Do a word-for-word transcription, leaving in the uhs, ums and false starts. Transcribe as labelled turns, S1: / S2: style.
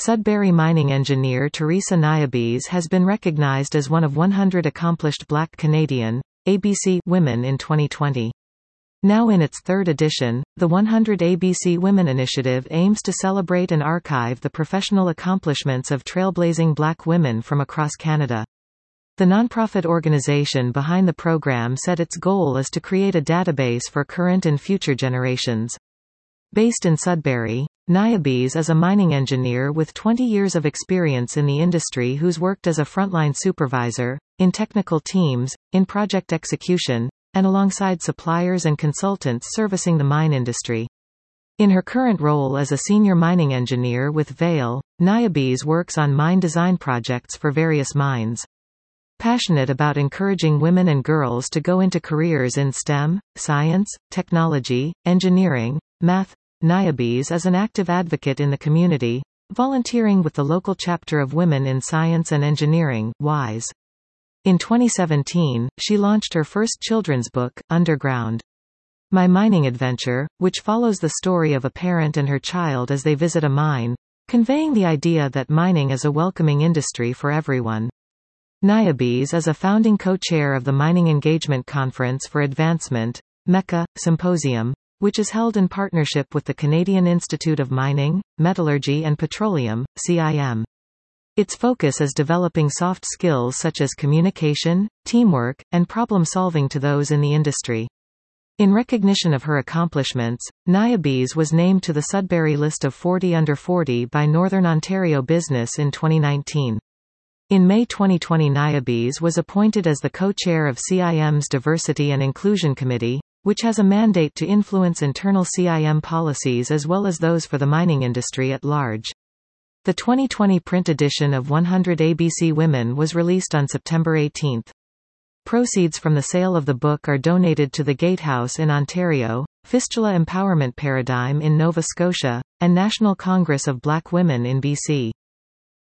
S1: Sudbury mining engineer Teresa Niobes has been recognized as one of one hundred accomplished Black Canadian A B C women in twenty twenty. Now in its third edition, the one hundred A B C Women Initiative aims to celebrate and archive the professional accomplishments of trailblazing Black women from across Canada. The nonprofit organization behind the program said its goal is to create a database for current and future generations. Based in Sudbury, Niobes is a mining engineer with twenty years of experience in the industry who's worked as a frontline supervisor, in technical teams, in project execution, and alongside suppliers and consultants servicing the mine industry. In her current role as a senior mining engineer with Vail, Niobes works on mine design projects for various mines. Passionate about encouraging women and girls to go into careers in STEM, science, technology, engineering, math, Niobes is an active advocate in the community, volunteering with the local chapter of Women in Science and Engineering, WISE. In twenty seventeen, she launched her first children's book, Underground. My Mining Adventure, which follows the story of a parent and her child as they visit a mine, conveying the idea that mining is a welcoming industry for everyone. Niobes is a founding co-chair of the Mining Engagement Conference for Advancement, MECA, Symposium, which is held in partnership with the Canadian Institute of Mining, Metallurgy and Petroleum, C I M. Its focus is developing soft skills such as communication, teamwork, and problem-solving to those in the industry. In recognition of her accomplishments, Niobes was named to the Sudbury list of forty under forty by Northern Ontario Business in twenty nineteen. In May twenty twenty, Niobes was appointed as the co-chair of C I M's Diversity and Inclusion Committee, which has a mandate to influence internal C I M policies as well as those for the mining industry at large. The twenty twenty print edition of one hundred A B C Women was released on September eighteenth. Proceeds from the sale of the book are donated to the Gatehouse in Ontario, Fistula Empowerment Paradigm in Nova Scotia, and National Congress of Black Women in B C.